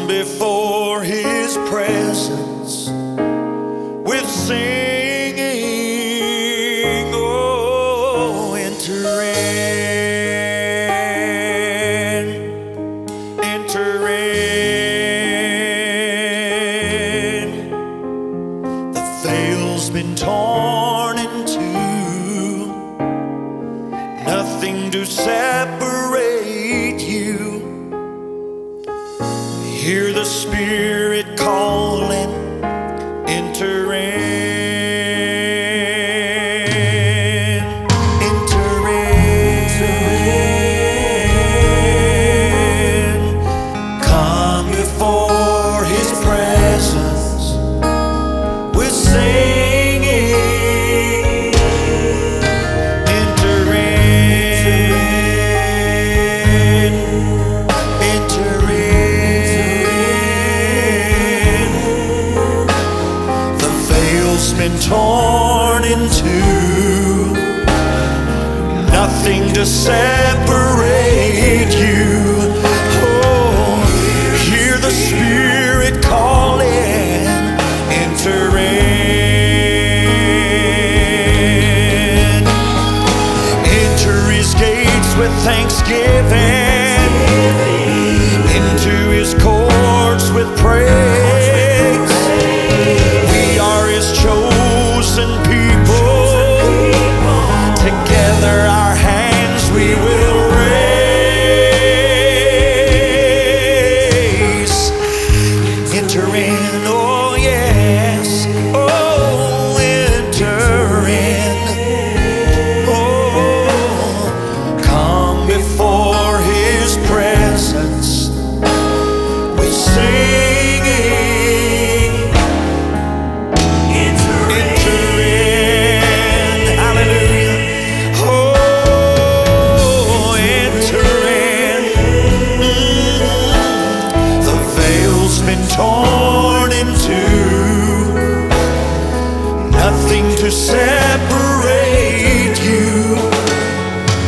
before His presence with singing. Oh, enter in, enter in. The veil's been torn in two, nothing to separate you. Hear the Spirit calling, enter in, enter in. Come before His presence with singing. Enter in, enter in. The veil's been torn in two, nothing to separate you. Oh, hear the Spirit calling, enter in. Enter His gates with thanksgiving, into His courts with praise. We are His chosen people, together our hands we will raise. Enter in, oh yes, oh enter in. Oh, come before His presence with singing. Enter in, hallelujah. Oh, enter in. The veil's been torn in two, nothing to separate you.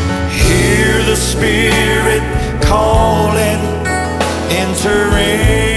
Hear the Spirit calling, enter in.